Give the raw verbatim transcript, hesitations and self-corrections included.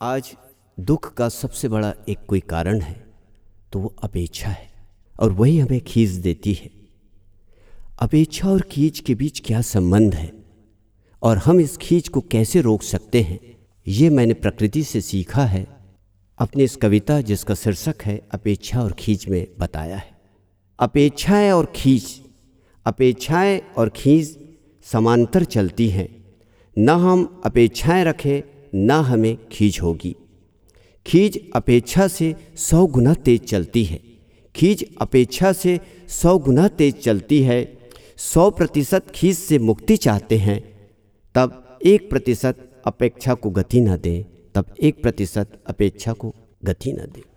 आज दुख का सबसे बड़ा एक कोई कारण है तो वो अपेक्षा है, और वही हमें खींच देती है। अपेक्षा और खींच के बीच क्या संबंध है और हम इस खींच को कैसे रोक सकते हैं, ये मैंने प्रकृति से सीखा है। अपनी इस कविता जिसका शीर्षक है अपेक्षा और खींच में बताया है। अपेक्षाएं और खींच, अपेक्षाएं और खींच समांतर चलती हैं। न हम अपेक्षाएं रखें न हमें खींच होगी। खींच अपेक्षा से सौ गुना तेज चलती है। खींच अपेक्षा से सौ गुना तेज चलती है। सौ प्रतिशत खींच से मुक्ति चाहते हैं, तब एक प्रतिशत अपेक्षा को गति न दें, तब एक प्रतिशत अपेक्षा को गति न दें।